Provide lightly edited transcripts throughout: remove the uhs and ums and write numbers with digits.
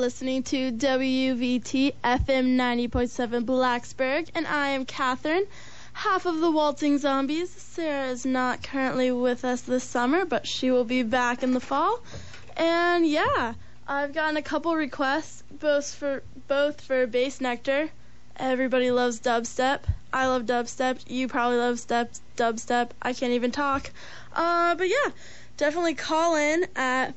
listening to WVT FM 90.7 Blacksburg, and I am Catherine, half of the Waltzing Zombies. Sarah is not currently with us this summer, but she will be back in the fall. And yeah, I've gotten a couple requests, both for Bass Nectar. Everybody loves dubstep. I love dubstep. You probably love dubstep. I can't even talk. But yeah. Definitely call in at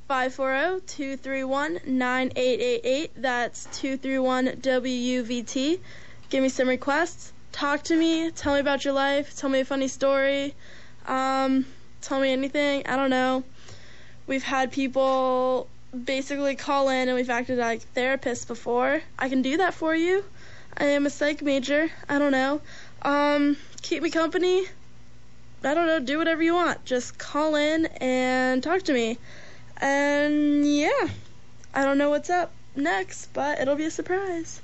540-231-9888. That's 231-WVT. Give me some requests. Talk to me. Tell me about your life. Tell me a funny story. Tell me anything. I don't know. We've had people basically call in and we've acted like therapists before. I can do that for you. I am a psych major. I don't know. Keep me company. I don't know, do whatever you want. Just call in and talk to me. And yeah, I don't know what's up next, but it'll be a surprise.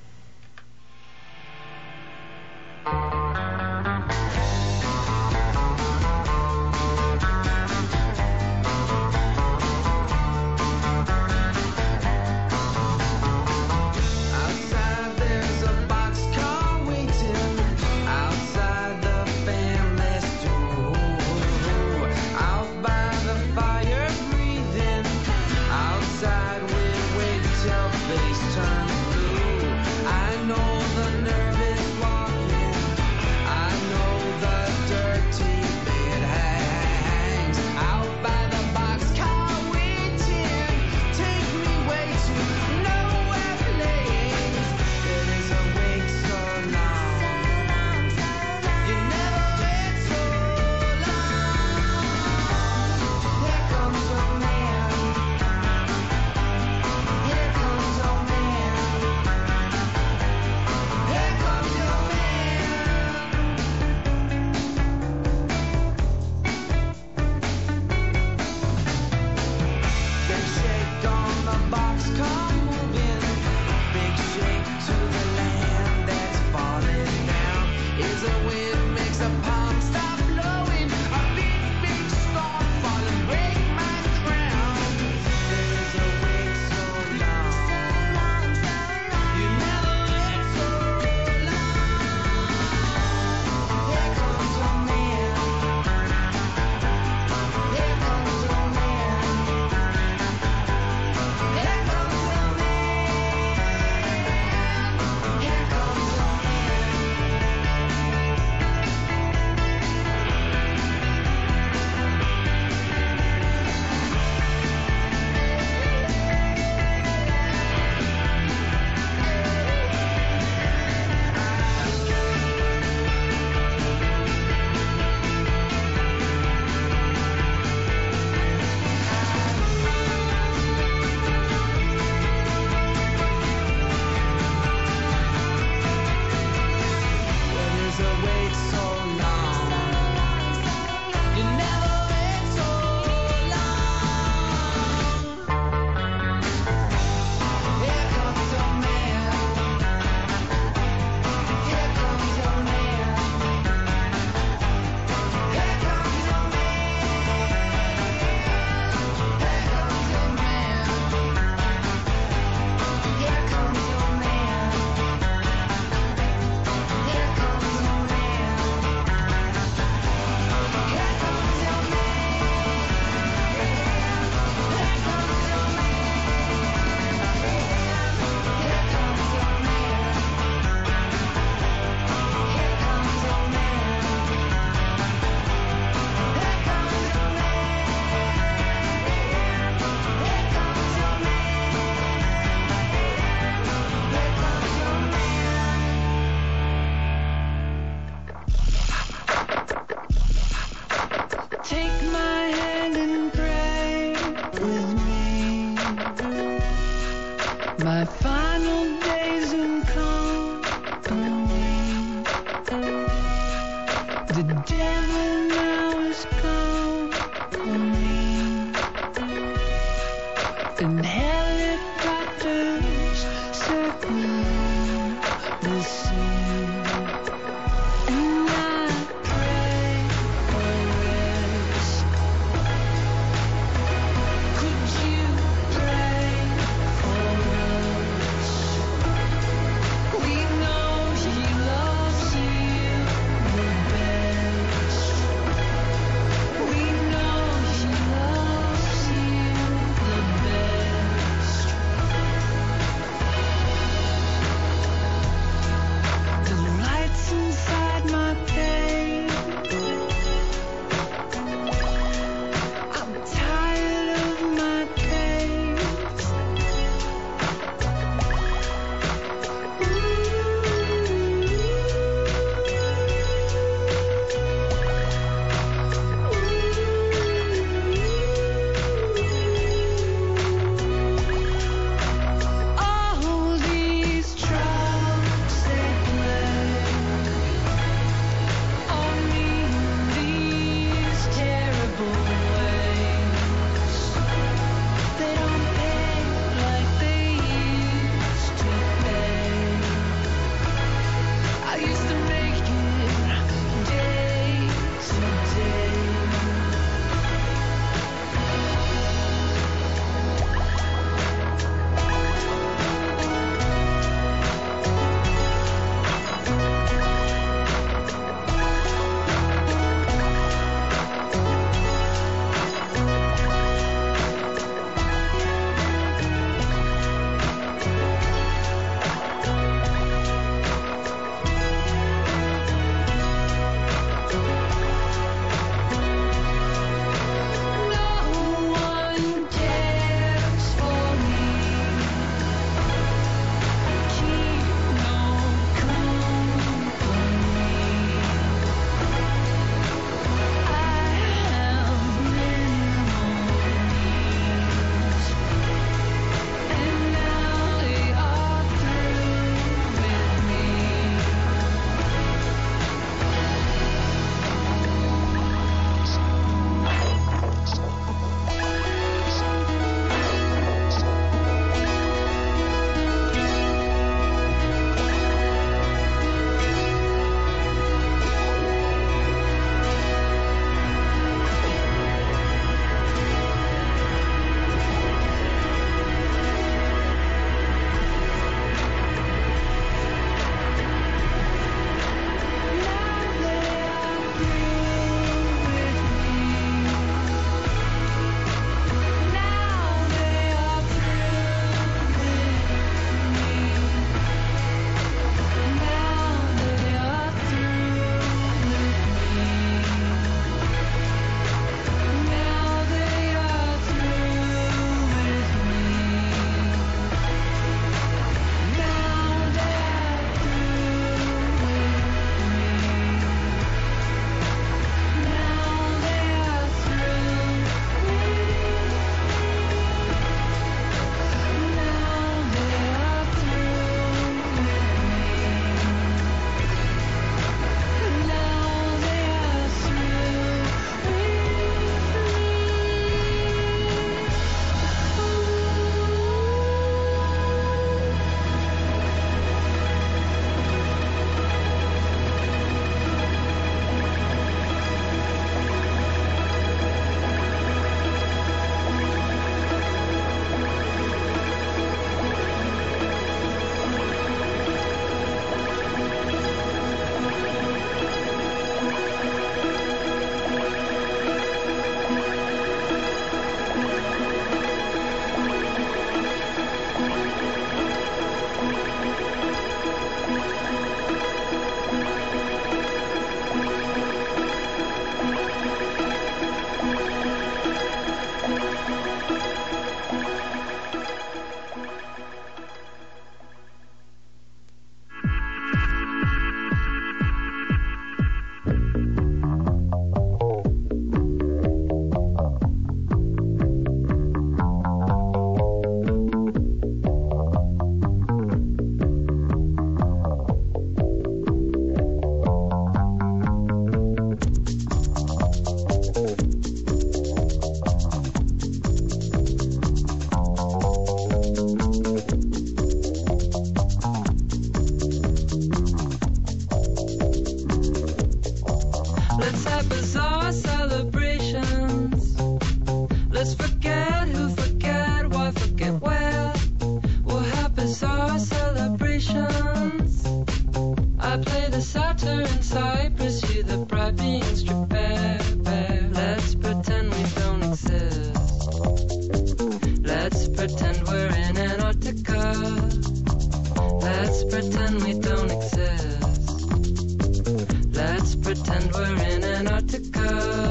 Let's pretend we don't exist. Let's pretend we're in Antarctica.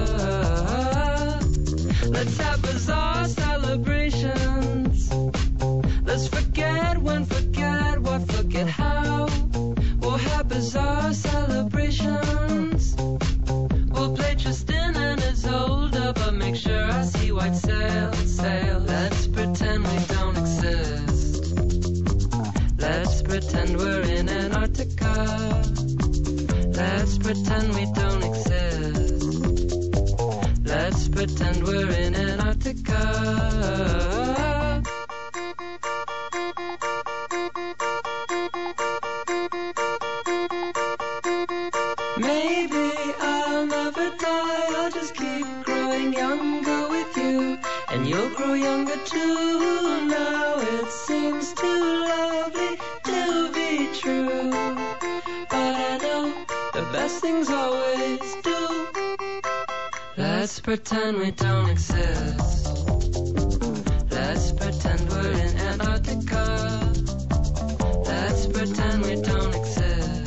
Let's have bizarre celebrations. Let's forget when, forget what, forget how. We'll have bizarre celebrations. We'll play Tristan and Isolde, but make sure I see white sail, sail. Let's pretend we don't exist. Let's pretend we're in Antarctica. Let's pretend we don't exist. Let's pretend we're in Antarctica. Maybe I'll never die, I'll just keep growing younger with you, and you'll grow younger too. Now it seems too lovely to be true, but I know the best things always do. Let's pretend we don't exist. Let's pretend we're in Antarctica. Let's pretend we don't exist.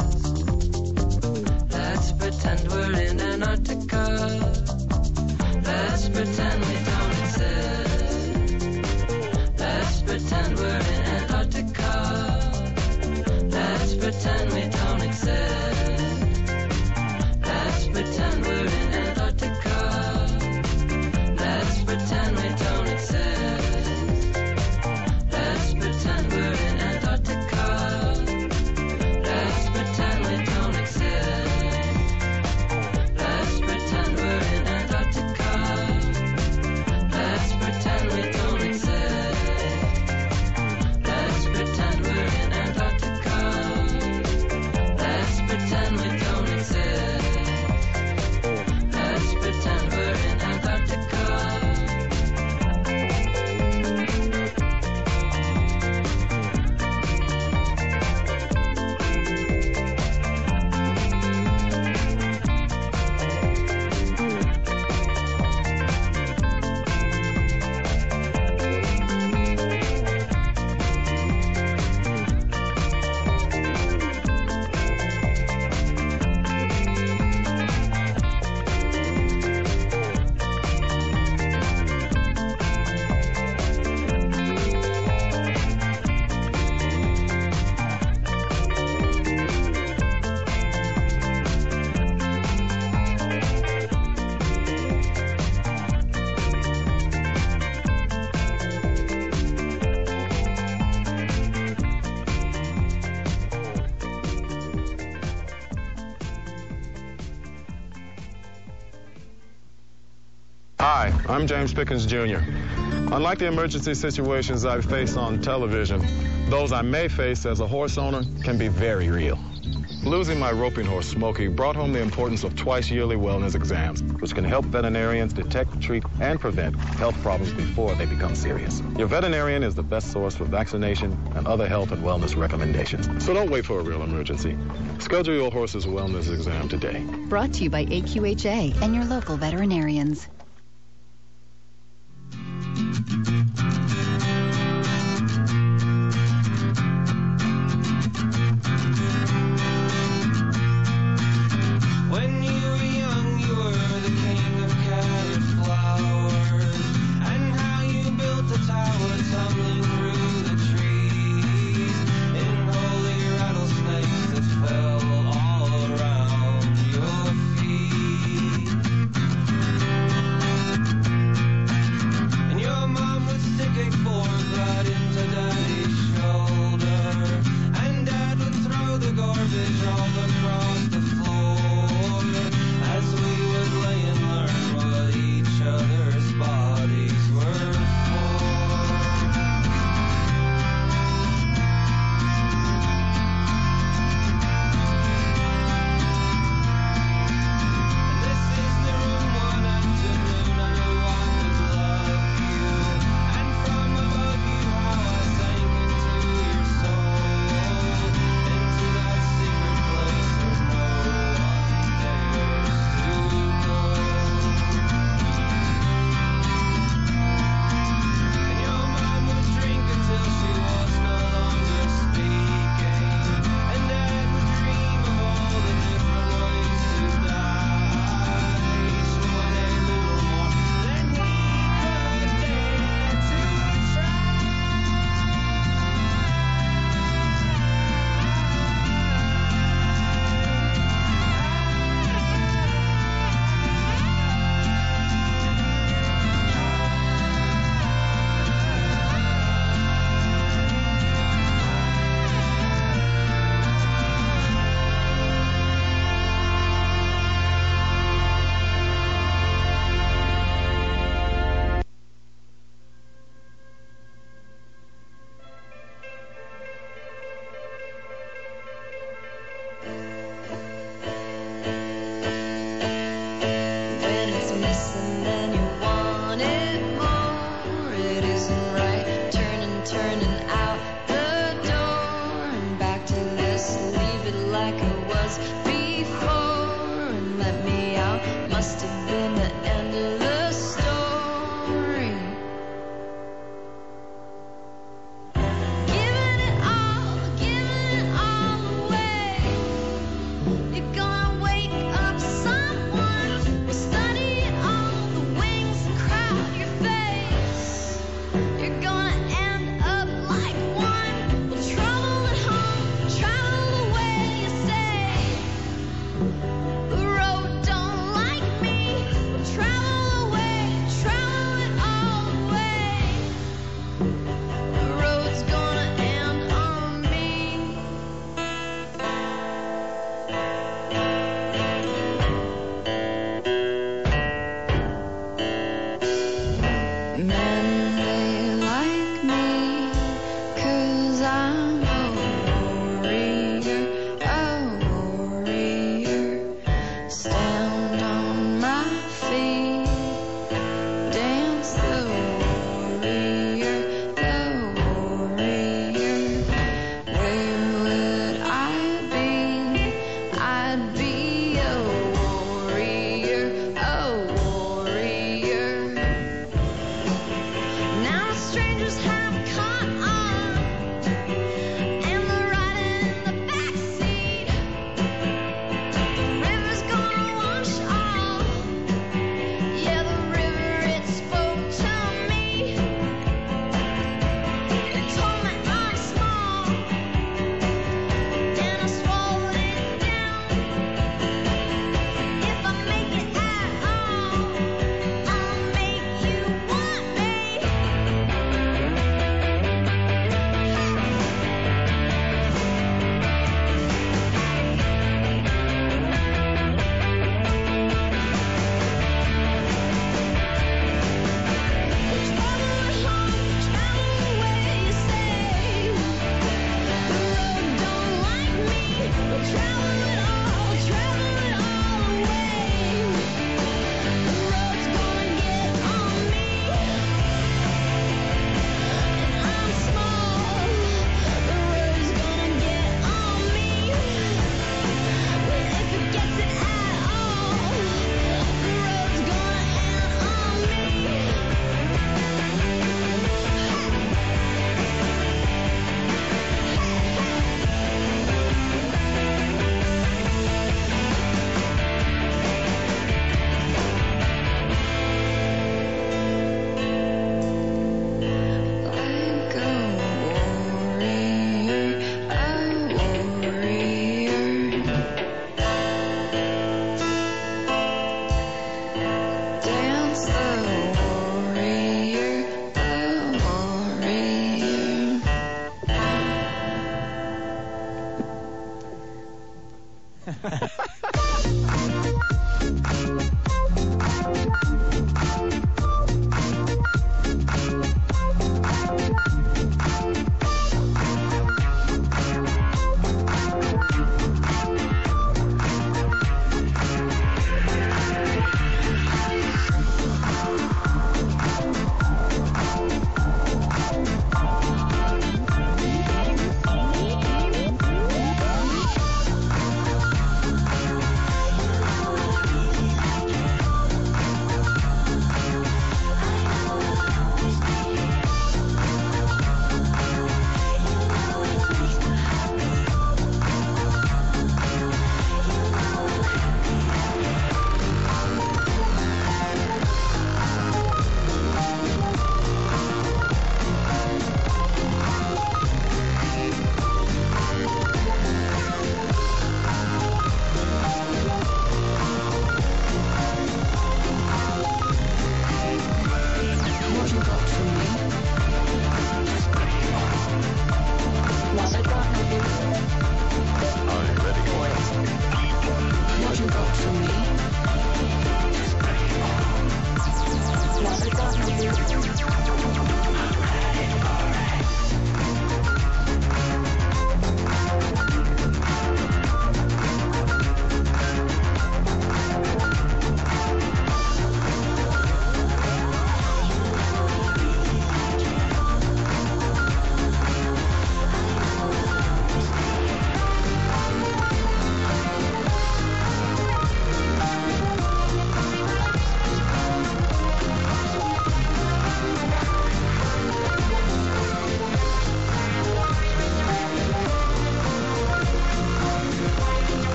Let's pretend we're in Antarctica. Let's pretend we don't exist. Let's pretend we're in Antarctica. Let's pretend we don't exist. Let's pretend we're in Antarctica. Let's pretend we don't exist. Let's pretend we're in Antarctica. Let's pretend we don't exist. Let's pretend we're in Antarctica. Let's pretend we don't exist. Let's pretend we're in Antarctica. Let's pretend we don't exist. Let's pretend we're in Antarctica. Hi, I'm James Pickens Jr. Unlike the emergency situations I face on television, those I may face as a horse owner can be very real. Losing my roping horse, Smokey, brought home the importance of twice-yearly wellness exams, which can help veterinarians detect, treat, and prevent health problems before they become serious. Your veterinarian is the best source for vaccination and other health and wellness recommendations. So don't wait for a real emergency. Schedule your horse's wellness exam today. Brought to you by AQHA and your local veterinarians. When you were young, you were the king of carrot flowers, and how you built a tower tumbling through the trees, in holy rattlesnakes that fell all around your feet. And your mom would stick a fork right into Daddy's shoulder, and Dad would throw the garbage all across the floor, as we would lay and learn what each other's bodies were for. And this is the room one afternoon I knew I could love you, and from above you how I sank into your soul, into that secret place where When it's missing, then you want it more. It isn't right. Turning out the door and back to this. Leave it like it was before and let me out. Must have been the end of the story. Giving it all away. You're gonna wake up someone. We'll study all the wings and crowd your face. You're gonna end up like one. We'll travel at home, travel away, you say. The road don't like me. We'll travel away, travel it all away. The road's gonna end on me. Men, they like me, 'cause I'm a warrior, stand on my feet, dance the warrior, where would I be? I'd be a warrior, Now strangers have caught on, and they're riding in the backseat. The river's gonna wash off. Yeah, the river, it spoke to me. It told me I'm small, and I swallowed it down. If I make it at all, I'll make you want me. Dance the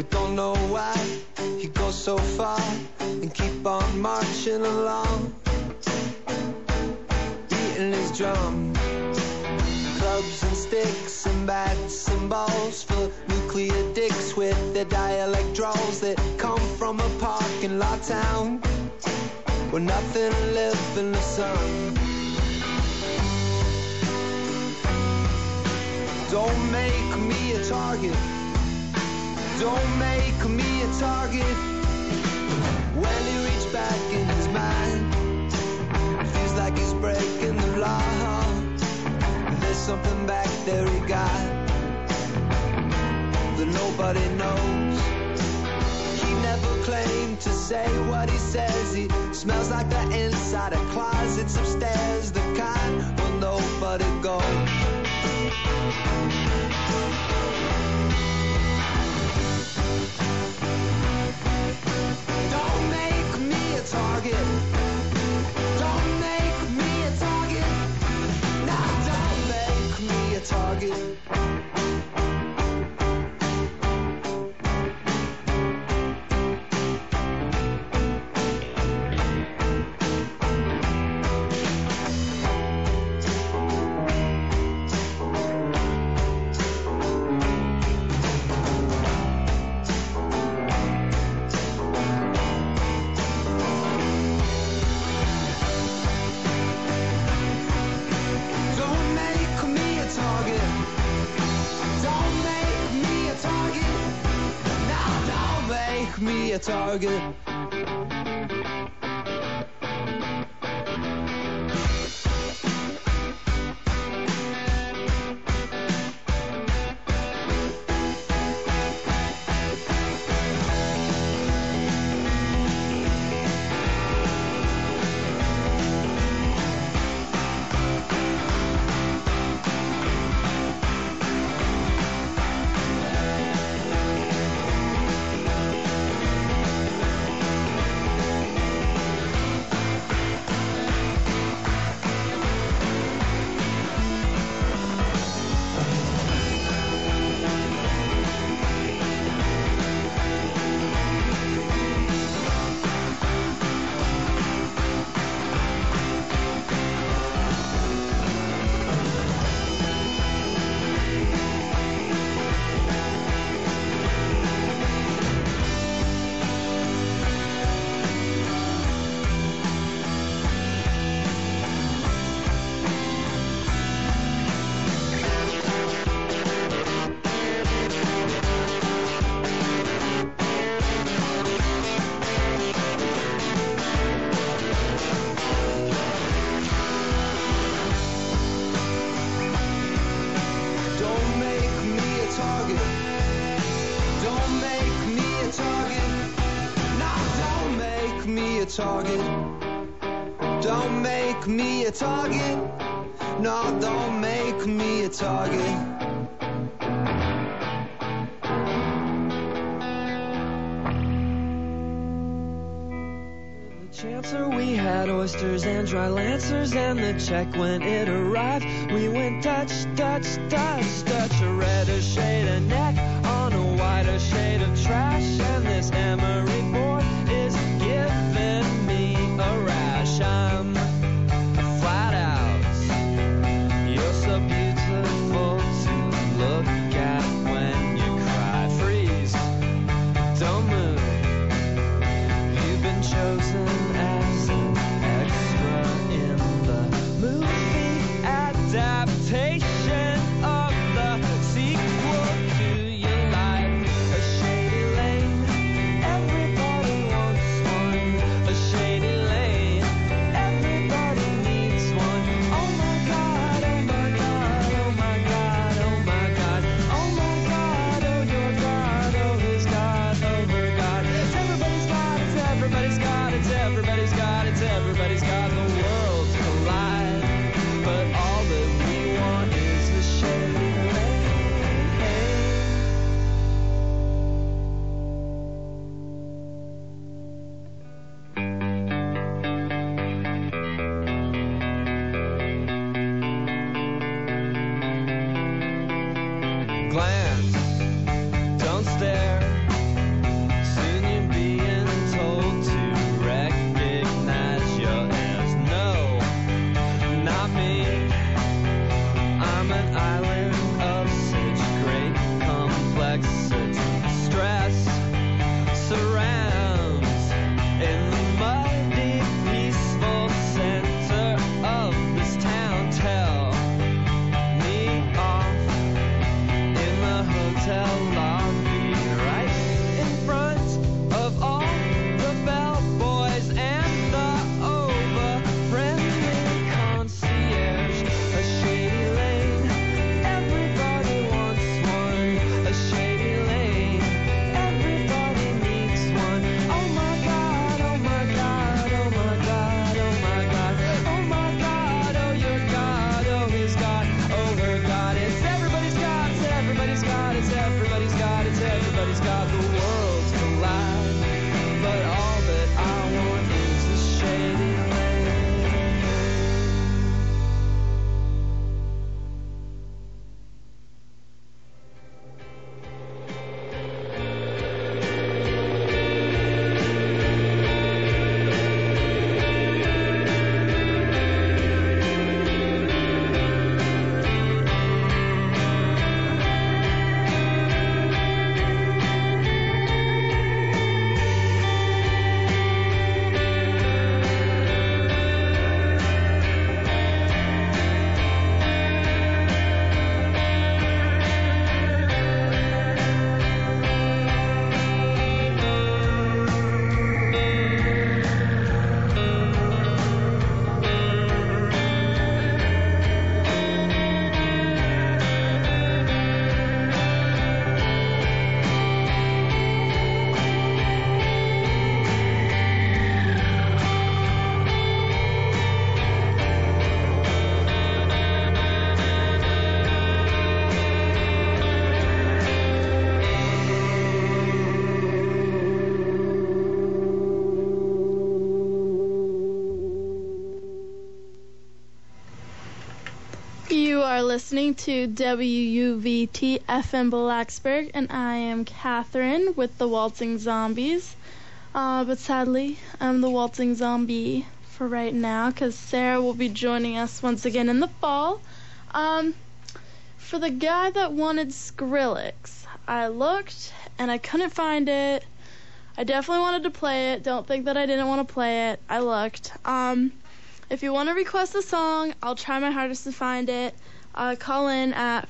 We don't know why he goes so far and keep on marching along, beating his drum. Clubs and sticks and bats and balls for nuclear dicks with their dialect draws that come from a parking lot town where nothing lived in the sun. Don't make me a target. Don't make me a target. When he reached back in his mind, it feels like he's breaking the law. There's something back there he got that nobody knows. He never claimed to say what he says. He smells like the inside of closets upstairs, the kind where nobody goes. Don't make me a target. Don't make me a target. No, don't make me a target. Me a target. Target. Don't make me a target. No, don't make me a target. Chancer, we had oysters and dry lancers, and the check when it arrived, we went Dutch, Dutch, Dutch, Dutch. A redder shade of neck on a whiter shade of trash, and this emery board is giving me a rash. I'm flat out. You're so beautiful to look at when you cry. Freeze, don't move. You've been chosen as an extra in the movie adaptation of the sequel to surrounds in the muddy, peaceful center of this town. Tell me off in the hotel lobby, right in front of all the bellboys and the over-friendly concierge. A shady lane, everybody wants one. A shady lane, everybody needs one. Oh my God, oh my God, oh my God, oh my God, oh my God, oh your God, oh his God, oh her God. It's everybody's God, it's everybody's God, it's everybody's God, it's everybody's God. The world's collide, but all that I want is a shady lane. You are listening to WUVT FM Blacksburg, and I am Catherine with the Waltzing Zombies. But sadly, I'm the Waltzing Zombie for right now, because Sarah will be joining us once again in the fall. For the guy that wanted Skrillex, I looked and I couldn't find it. I definitely wanted to play it. Don't think that I didn't want to play it. I looked. If you want to request a song, I'll try my hardest to find it. Call in at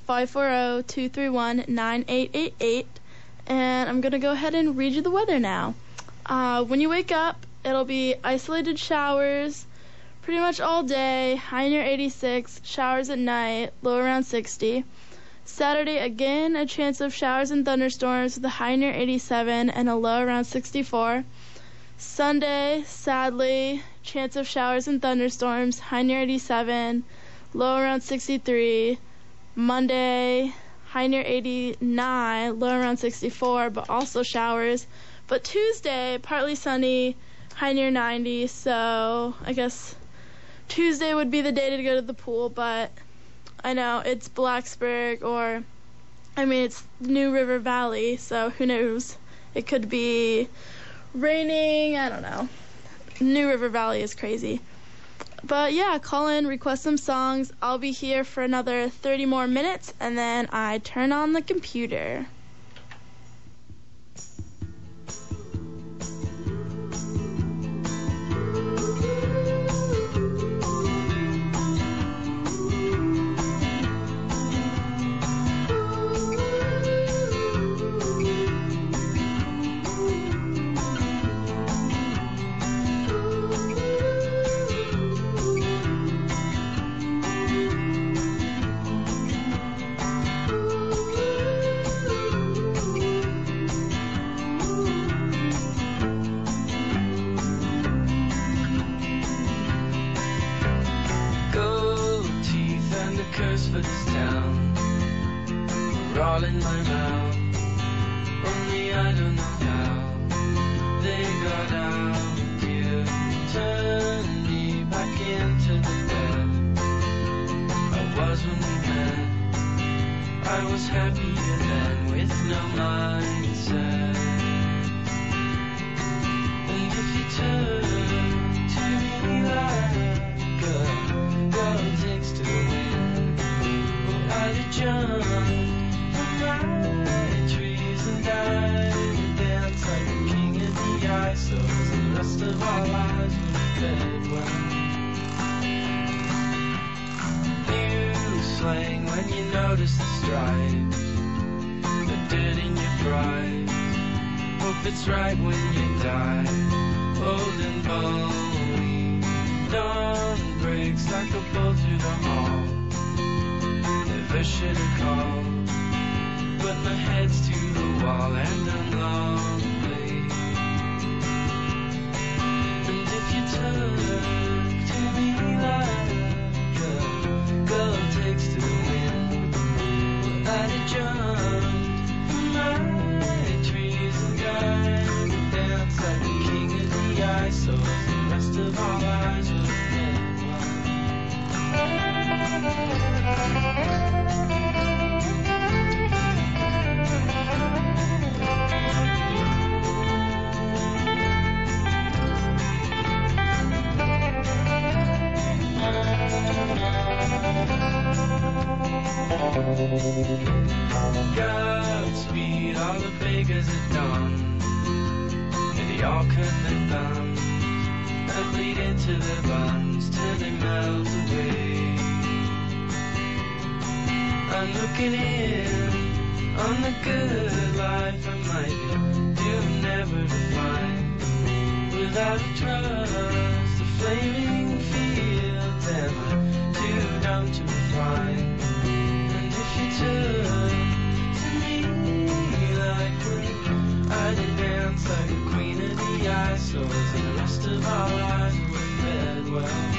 540-231-9888, and I'm going to go ahead and read you the weather now. When you wake up, it'll be isolated showers pretty much all day, high near 86, showers at night, low around 60. Saturday, again, a chance of showers and thunderstorms with a high near 87 and a low around 64. Sunday, sadly, chance of showers and thunderstorms, high near 87, low around 63. Monday, high near 89, low around 64, but also showers. But Tuesday, partly sunny, high near 90, so I guess Tuesday would be the day to go to the pool, but I know it's Blacksburg, or, I mean, it's New River Valley, so who knows? It could be raining, I don't know. New River Valley is crazy. But yeah, call in, request some songs. I'll be here for another 30 more minutes, and then I turn on the computer. For this town, we're all in my mouth. Only I don't know how they got out here. Turn me back into the bed I was when we met. I was happier then with no mindset. And if you turn to me like a girl takes to the wind, I'd jump from my trees and die and dance like a king ice, so the rest of our lives would have fed well. New slang when you notice the stripes, the dirt in your pride. Hope it's right when you die, old and bony. Dawn breaks like a bolt through the hall. Never should have called, but my head's to the wall and I'm lonely. And if you turn to me like a girl takes to the wind, well, I'd have jumped from my trees and gone and dance like the king of the ice, so the rest of our lives would have been one. Godspeed, all the beggars at dawn. May they all cut their thumbs and bleed into their buns till they melt away. I'm looking in on the good life I might be doomed never to find. Without a trust, the flaming fields, am I too dumb to refine? And if you turn to me like one, I'd dance like a queen of the ice, so as the rest of our lives were fed well.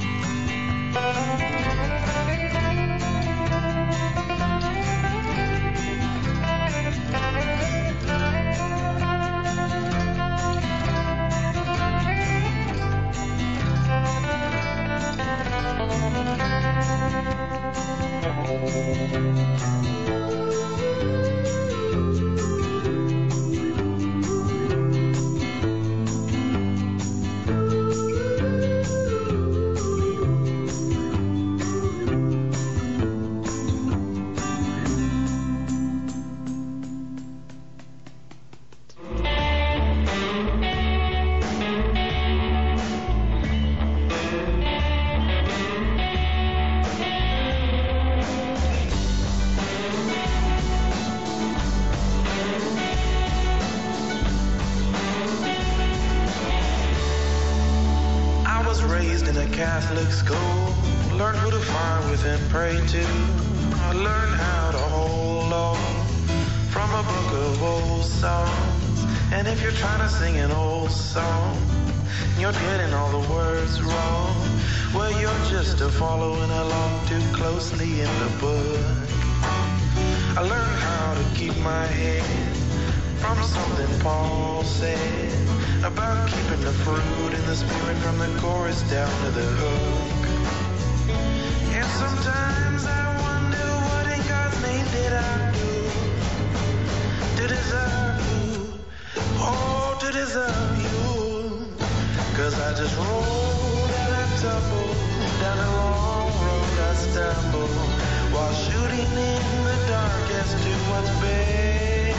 Catholic school, learned who to find with and pray to. I learned how to hold on from a book of old songs. And if you're trying to sing an old song, you're getting all the words wrong, well, you're just following along too closely in the book. I learned how to keep my head from something Paul said about keeping the fruit in the spirit from the chorus down to the hook. And sometimes I wonder what in God's name did I do to deserve you, oh, to deserve you. 'Cause I just rolled and I tumbled down a long road, I stumbled while shooting in the dark as to what's best.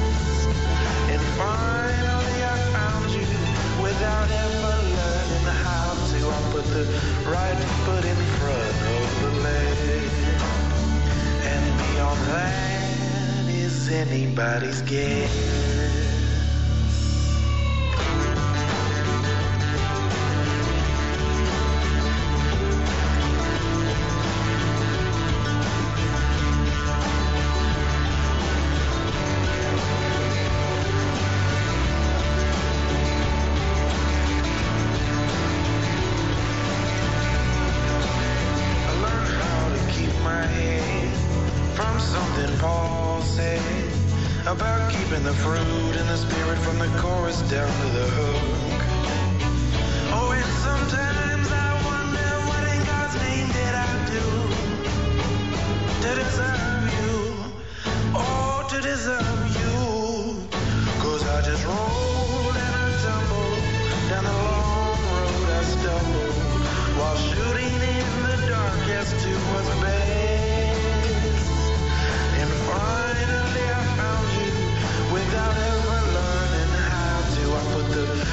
And finally I found you without ever learning how to. I put the right foot in front of the left, and beyond that is anybody's guess. About keeping the fruit and the spirit from the chorus down to the hook. Oh, and sometimes I wonder what in God's name did I do to deserve you, oh, to deserve you. 'Cause I just rolled and I tumbled down the long road, I stumbled while shooting in the dark as to what's best. And finally I found you without ever learning how to. I put the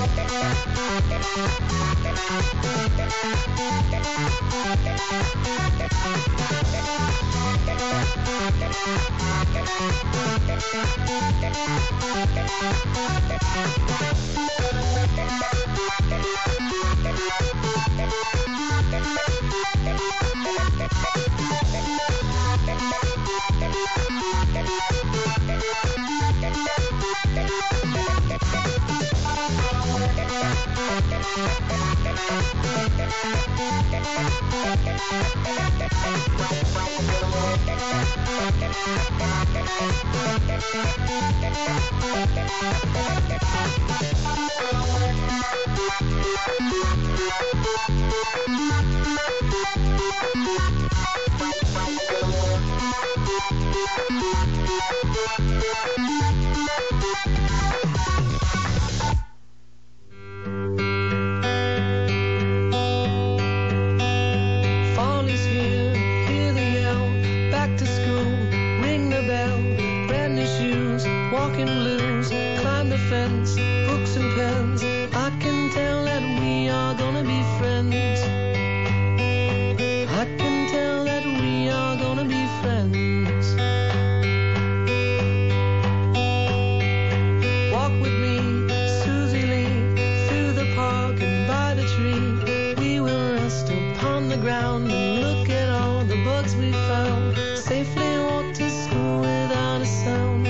Fall is here, hear the yell, back to school, ring the bell, brand new shoes, walking blues, climb the fence, books and pens, I can tell that we are gonna be friends. I can tell that we are gonna be friends. Walk with me, Susie Lee, through the park and by the tree. We will rest upon the ground and look at all the bugs we found. Safely walk to school without a sound.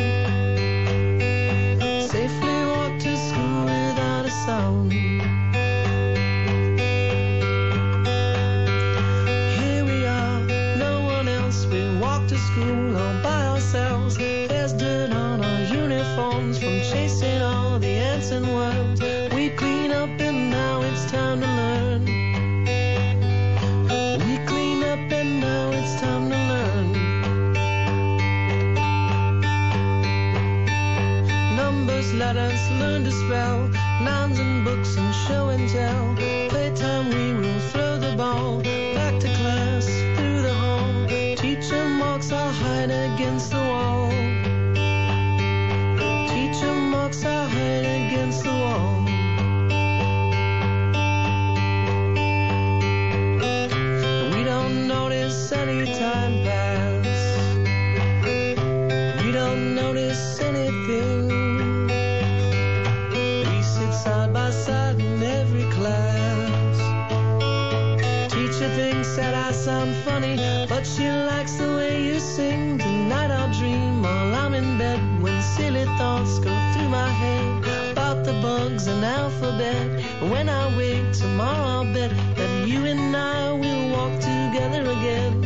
Safely walk to school without a sound. Here we are, no one else. We walk to school all by ourselves. There's dirt on our uniforms from chasing all the ants and worms. We clean up and now it's time to learn. We clean up and now it's time to learn. Numbers, letters, learn to spell, nouns and books and show and tell. Playtime we will throw the ball, back to class, through the hall. Teacher marks our height against the wall. Teacher marks our height against the wall. We don't notice any time pass. We don't notice anything. We sit side by side in every class. Teacher thinks that I sound funny, but she likes the way you sing. Tonight I'll dream while I'm in bed, when silly thoughts go through my head about the bugs and alphabet. And when I wake tomorrow, I'll bet that you and I will walk together again.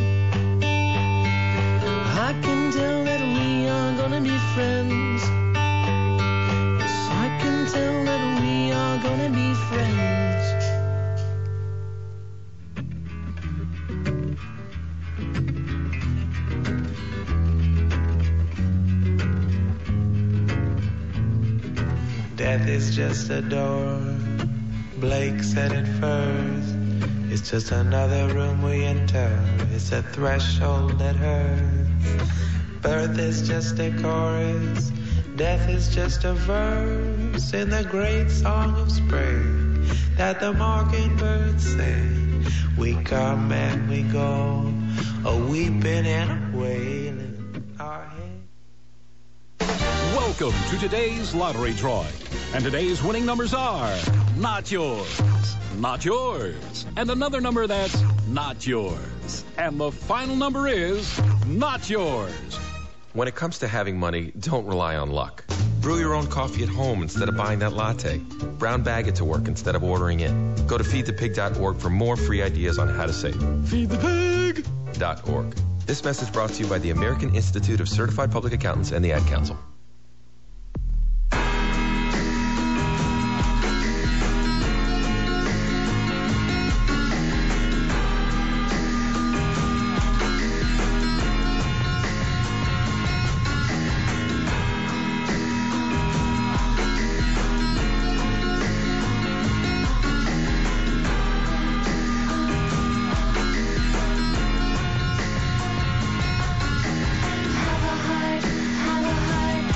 I can tell that we are gonna be friends. Yes, I can tell that we are gonna be friends. Death is just a door, Blake said at first. It's just another room we enter, it's a threshold that hurts. Birth is just a chorus, death is just a verse in the great song of spring that the mockingbirds sing. We come and we go, a weeping and a wailing our head. Welcome to today's lottery drawing. And today's winning numbers are not yours, not yours, and another number that's not yours. And the final number is not yours. When it comes to having money, don't rely on luck. Brew your own coffee at home instead of buying that latte. Brown bag it to work instead of ordering it. Go to feedthepig.org for more free ideas on how to save. Feedthepig.org. This message brought to you by the American Institute of Certified Public Accountants and the Ad Council. Have a heart,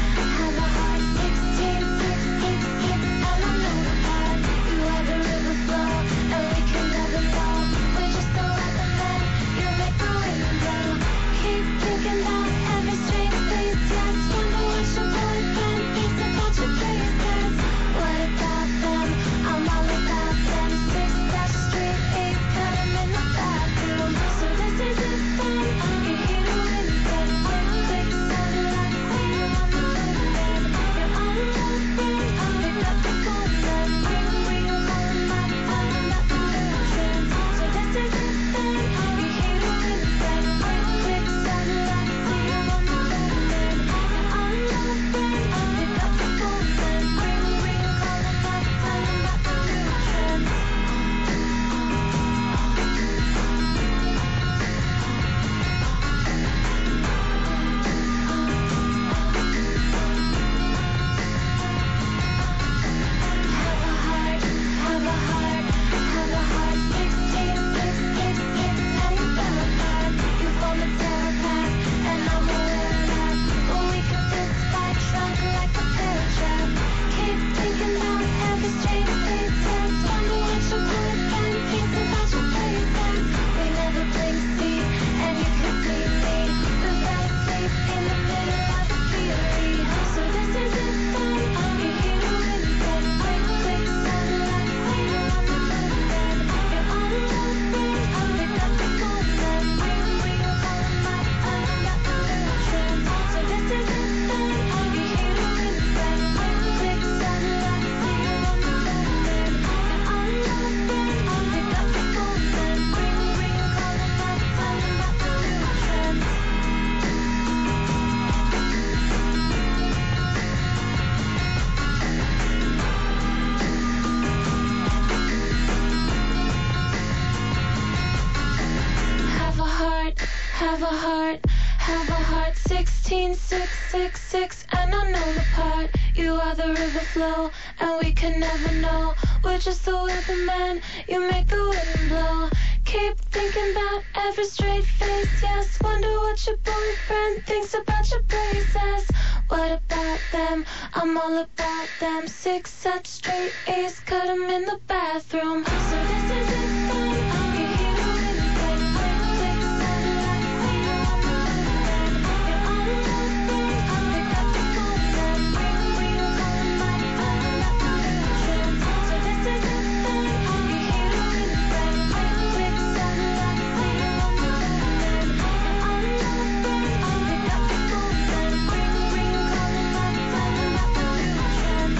have a heart, 16666, and I know the part. You are the river flow, and we can never know. We're just the weatherman, you make the wind blow. Keep thinking about every straight face, yes. Wonder what your boyfriend thinks about your braces. What about them? I'm all about them. 6 such straight A's, cut 'em in the bathroom. So this is it then. You hear the wind say, click, click, sound like zero on the weatherman. You're on the phone, pick up the phone and ring, ring, calling my phone, not my trends. So this is it then. You hear the wind say, click, click, sound like zero on the weatherman. You're on the phone, pick up the phone and ring, ring, calling my phone, not my trends.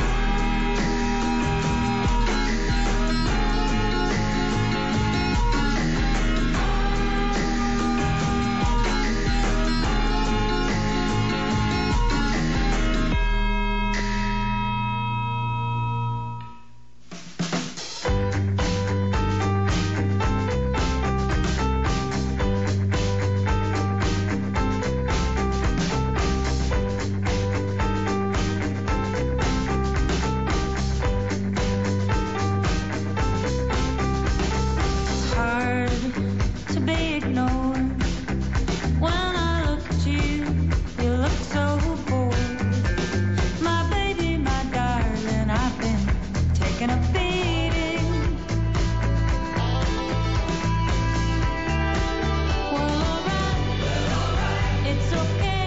It's hard to be ignored. When I look at you, you look so bored. My baby, my darling, I've been taking a beating. Well, alright, it's okay.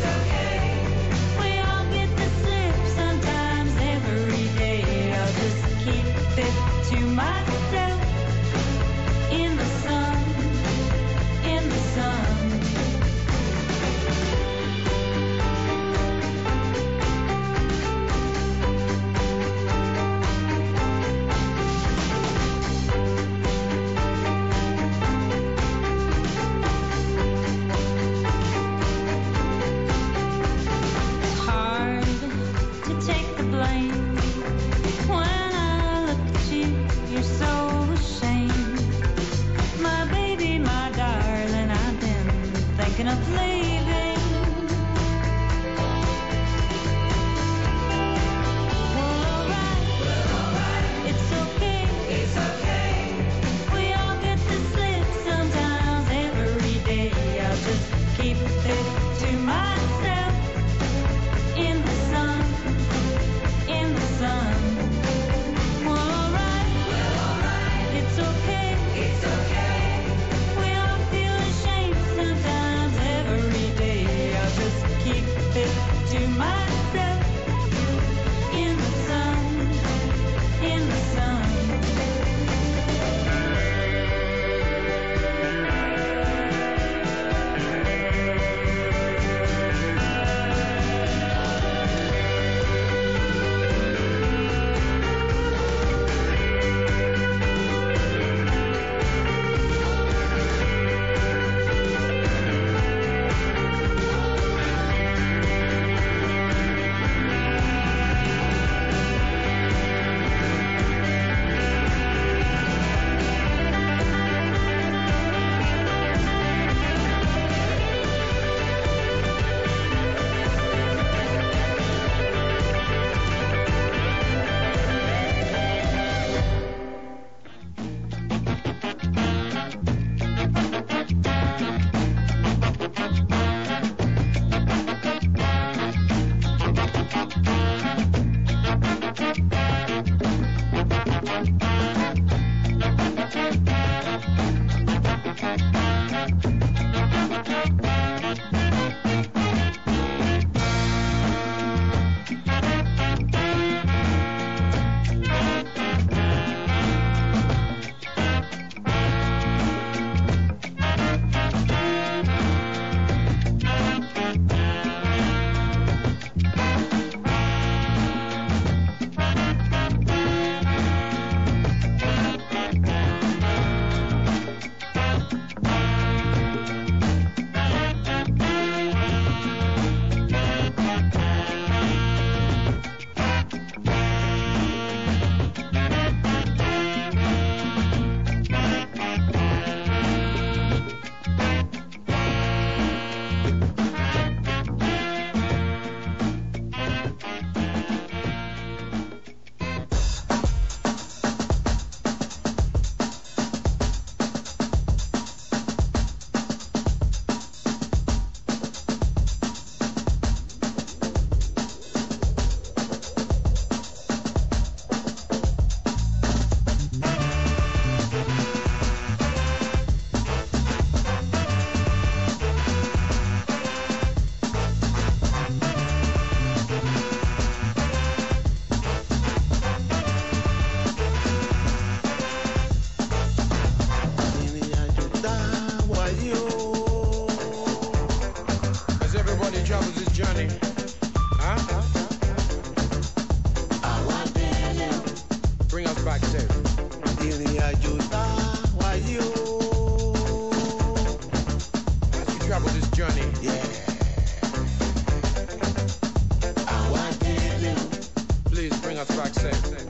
We all get the slip sometimes every day. I'll just keep it to myself. In the sun, in the sun. It's hard to take the blame. When I look at you, you're so ashamed. My baby, my darling, I've been thinking of leaving. Well, alright, it's okay. We all get the slip sometimes every day. I'll just keep it to myself. In the sun, in the sun. Well, alright, it's okay. We all feel ashamed sometimes every travels this journey. Huh? Bring us back safe. As we travel this journey. Please bring us back safe.